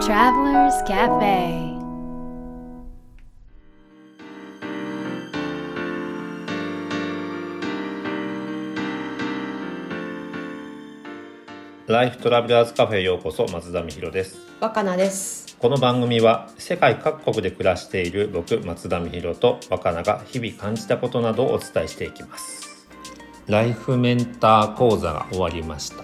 Travelers Cafe。 ライフトラベラーズカフェへようこそ。松田美弘です。 若菜です。 この番組は世界各国で暮らしている僕松田美弘と若菜が日々感じたことなどをお伝えしていきます。ライフメンター講座が終わりました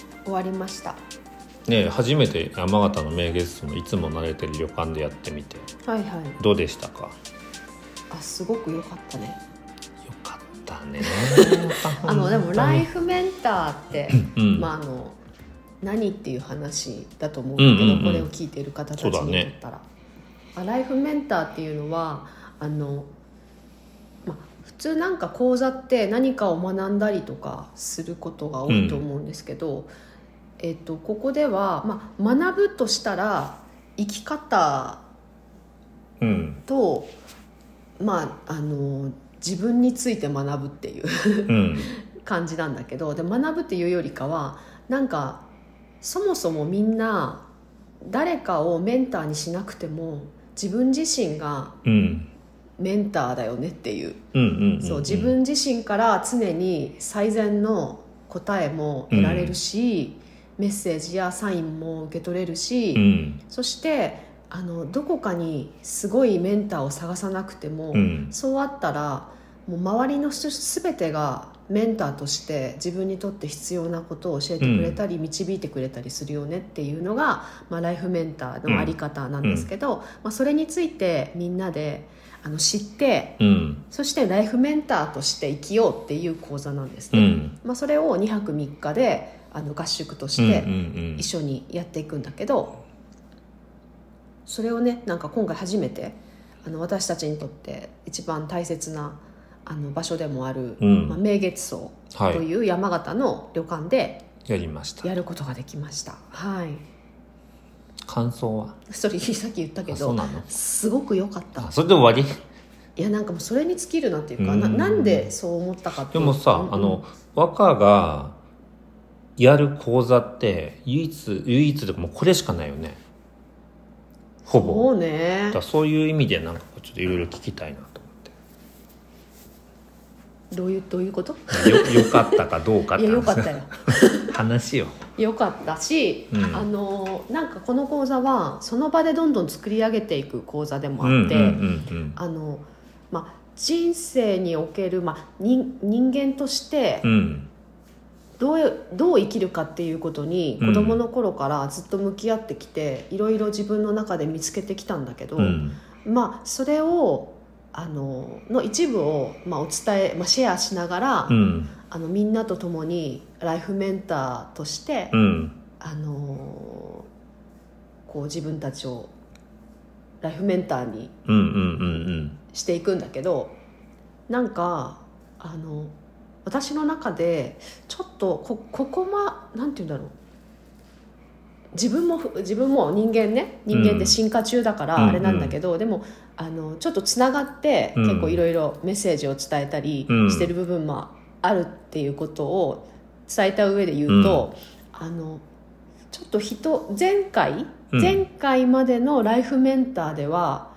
ね。初めて山形の名月のいつも慣れてる旅館でやってみて、 はいはい、 どうでしたか？ すごく良かったね。 よかったねでもライフメンターって、何っていう話だと思うんだけど、これを聞いている方たちにとったら、ライフメンターっていうのは普通なんか講座って何かを学んだりとかすることが多いと思うんですけど、ここでは、学ぶとしたら生き方と、自分について学ぶっていう感じなんだけど、で学ぶっていうよりかはなんかそもそもみんな誰かをメンターにしなくても自分自身がメンターだよねっていう、自分自身から常に最善の答えも得られるし、メッセージやサインも受け取れるし、そしてどこかにすごいメンターを探さなくても、そうあったらもう周りの人全てがメンターとして自分にとって必要なことを教えてくれたり、導いてくれたりするよねっていうのが、ライフメンターのあり方なんですけど、それについてみんなで知って、そしてライフメンターとして生きようっていう講座なんですね。それを2泊3日で合宿として一緒にやっていくんだけど、それをね、なんか今回初めて私たちにとって一番大切な場所でもある、名月荘という山形の旅館でやりました。 やることができました。はい。 感想は？それさっき言ったけど、 そうなの？ すごく良かった。 それで終わり？ いや、なんかもうそれに尽きるなっていうか、なんでそう思ったかっていう。 でもさ、若がやる講座って唯一でもこれしかないよね。ほぼ。 そうね。 そういう意味でなんかちょっといろいろ聞きたいなと思って。 どういうこと？ よかったかどうかって話。いや、 よかったよ話よ。 よかったし、なんかこの講座はその場でどんどん作り上げていく講座でもあって、人生における、人間として、どう生きるかっていうことに子供の頃からずっと向き合ってきて、いろいろ自分の中で見つけてきたんだけど、それをの一部を、お伝え、シェアしながら、みんなと共にライフメンターとして、こう自分たちをライフメンターにしていくんだけど、なんか私の中でちょっとなんて言うんだろう、自分も人間って進化中だからあれなんだけど、でもちょっとつながって結構いろいろメッセージを伝えたりしてる部分もあるっていうことを伝えた上で言うと、ちょっと前回までのライフメンターでは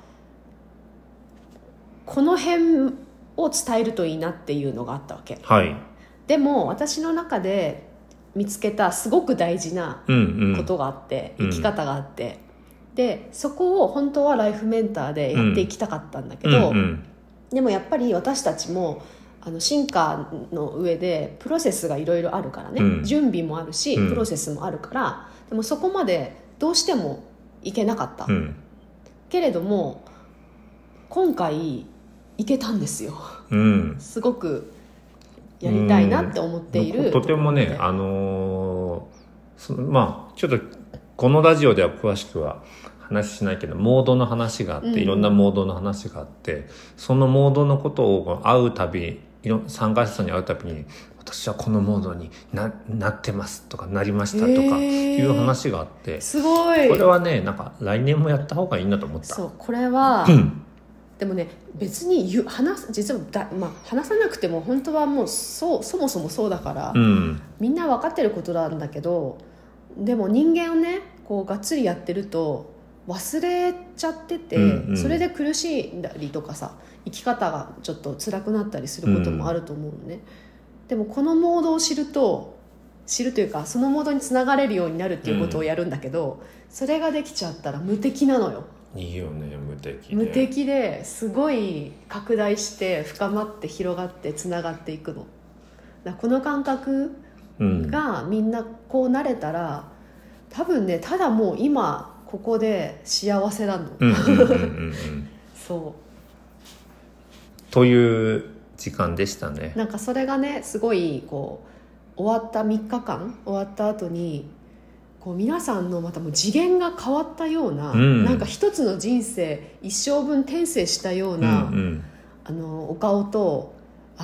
この辺を伝えるといいなっていうのがあったわけ、でも私の中で見つけたすごく大事なことがあって、生き方があって、でそこを本当はライフメンターでやっていきたかったんだけど、でもやっぱり私たちも進化の上でプロセスがいろいろあるからね、準備もあるしプロセスもあるから、でもそこまでどうしてもいけなかった、けれども今回いけたんですよ、すごくやりたいなって思っている、 とてもね、ちょっとこのラジオでは詳しくは話しないけど、モードの話があって、いろんなモードの話があって、そのモードのことを会うたび、参加者さんに会うたびに、私はこのモードに なってますとかなりましたとかいう話があって、 すごい。 これはね、なんか来年もやった方がいいなと思った。 そう、これは、でもね、別に実は話さなくても本当はもうそもそもそうだから、みんな分かってることなんだけど、でも人間をね、 こうがっつりやってると忘れちゃってて、それで苦しんだりとかさ、生き方がちょっと辛くなったりすることもあると思うのね、でもこのモードを知るというか、そのモードにつながれるようになるっていうことをやるんだけど、それができちゃったら無敵なのよ。 いいよね、無敵ね。 無敵ですごい拡大して深まって広がってつながっていくのだから、この感覚がみんなこうなれたら、多分ね、ただもう今ここで幸せなの。そうという時間でしたね。 なんかそれがね、すごいこう終わった3日間終わった後に、こう皆さんのまたもう次元が変わったような、なんか一つの人生一生分転生したような、お顔と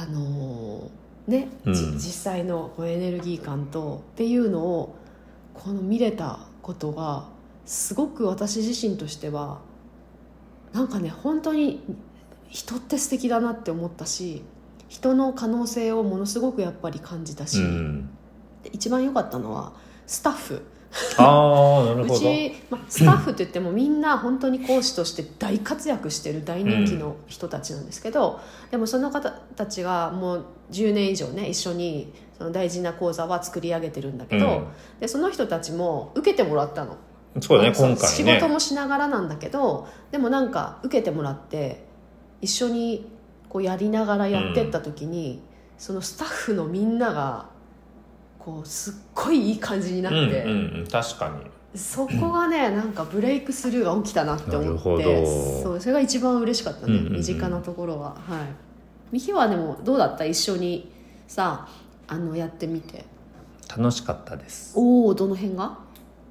実際のエネルギー感とっていうのをこの見れたことがすごく私自身としてはなんかね、本当に人って素敵だなって思ったし、人の可能性をものすごくやっぱり感じたし、で一番良かったのはスタッフ。 なるほど。 うち、スタッフって言ってもみんな本当に講師として大活躍してる大人気の人たちなんですけど、でもその方たちがもう10年以上ね、一緒にその大事な講座は作り上げてるんだけど、でその人たちも受けてもらったの。 そうだね、今回ね仕事もしながらなんだけど、でもなんか受けてもらって一緒にこうやりながらやってった時に、そのスタッフのみんながこうすっごいいい感じになって、 確かにそこがね、なんかブレイクスルーが起きたなって思って、それが一番嬉しかったね、身近なところは。はい。ミヒはでもどうだった？一緒にさやってみて。 楽しかったです。 おお、どの辺が？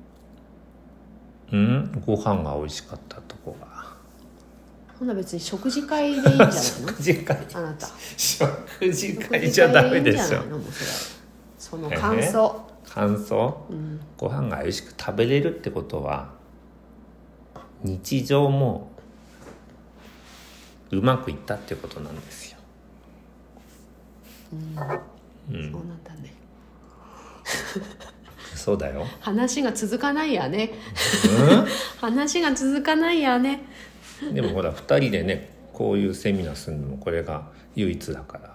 ご飯が美味しかったとこが。 ほんな別に食事会でいいんじゃないの？ 食事会、 あなた食事会じゃダメでしょ。 その感想、 ご飯が美味しく食べれるってことは日常もうまくいったってことなんですよ。 そうなんだね。 そうだよ。 話が続かないやね。話が続かないやね。 でもほら2人でね、こういうセミナーするのもこれが唯一だから。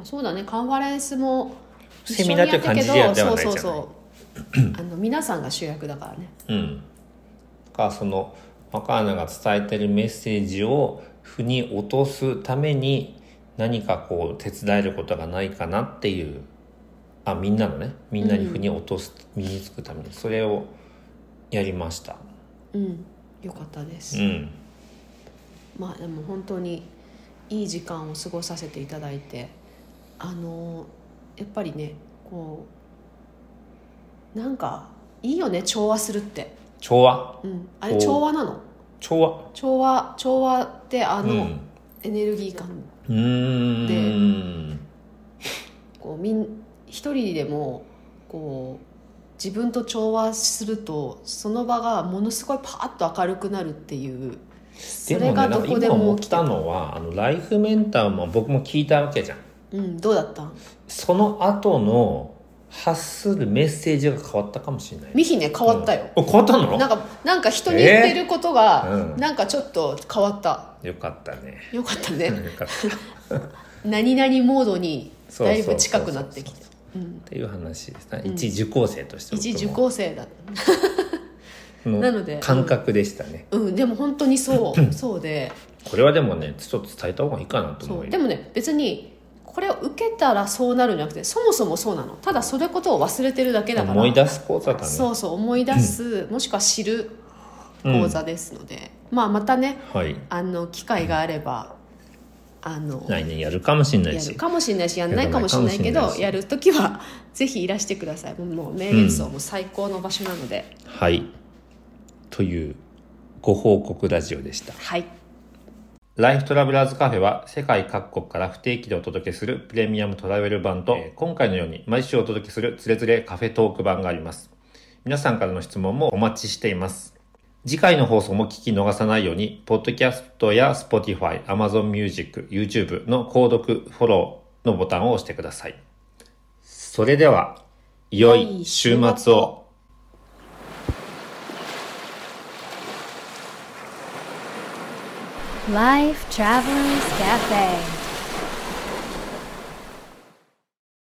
そうだね、カンファレンスもセミナーっていう感じではないじゃない。 そう皆さんが主役だからね。 その若菜が伝えてるメッセージを腑に落とすために何かこう手伝えることがないかなっていう、みんなに腑に落とす、身につくためにそれをやりました。 よかったです。でも本当にいい時間を過ごさせていただいて、やっぱりね、こうなんかいいよね、調和するって。 調和、 あれ調和なの？調和ってエネルギー感で、こう一人でもこう自分と調和するとその場がものすごいパーッと明るくなるっていう。それがどこでも起きてる。 今思ったのはライフメンターも僕も聞いたわけじゃん。 どうだった？ その後の発するメッセージが変わったかもしれない。 ミヒね、変わったよ。 変わったの？ なんか人に言ってることがなんかちょっと変わった。 よかったね。 よかったね。何々モードにだいぶ近くなってきて。 っていう話ですね。一受講生として一受講生だ。なので感覚でしたね。 でも本当にそうで。 これはでもね、ちょっと伝えた方がいいかなと思うよ。 でもね、別にこれを受けたらそうなるんじゃなくて、そもそもそうなの。ただそれことを忘れてるだけだから。 思い出す講座だね。 そう思い出す、もしくは知る講座ですので、またね、機会があれば来年やるかもしれないし、 やんないかもしれないけど、やるときはぜひいらしてください。もう名列層も最高の場所なので。 というご報告ラジオでした。 はい。 ライフトラベラーズカフェは世界各国から不定期でお届けするプレミアムトラベル版と、今回のように毎週お届けするつれづれカフェトーク版があります。皆さんからの質問もお待ちしています。次回の放送も聞き逃さないように、ポッドキャストや Spotify、Amazon Music、YouTube の購読、フォローのボタンを押してください。それでは、良い週末を。 Life Travelers Cafe